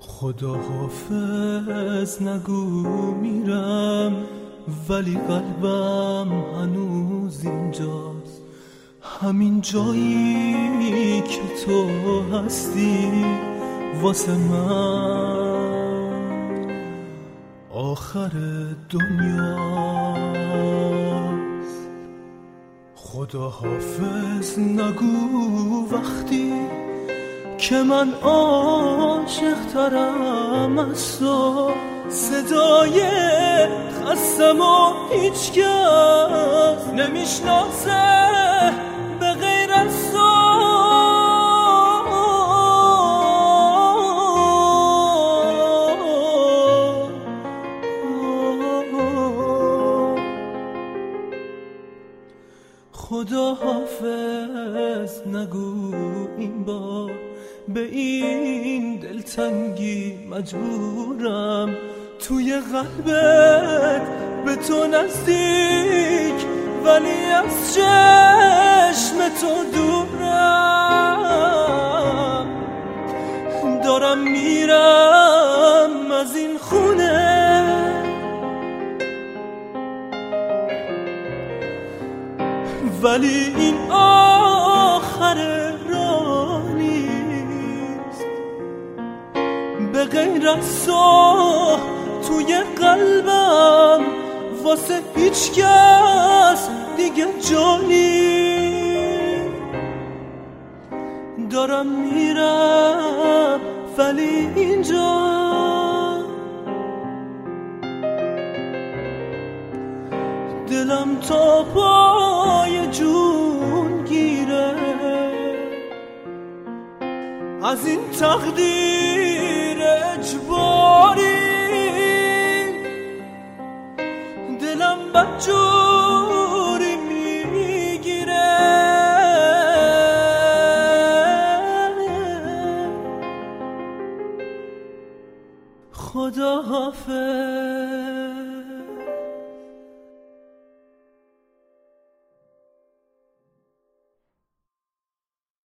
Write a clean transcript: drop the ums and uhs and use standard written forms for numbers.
خدا حافظ نگو میرم، ولی قلبم هنوز اینجاست، همین جایی که تو هستی واسه من آخر دنیاست. خدا حافظ نگو وقتی که من عاشق ترم از تو، صدای خستم و هیچ کس نمیشناسه به غیر از تو. خدا حافظ نگو این بار به این دلتنگی مجبورم، توی قلبت به تو نزدیک ولی از چشم تو دورم، دارم میرم از این خونه ولی این آخر راه نیست، به غیر از تو توی قلبم واسه هیچ کس دیگه جا نیست. دارم میرم ولی اینجا دلم تا پای جون گیره، از این تقدیر اجباری دلم بدجوری میگیره. خدا حافظ.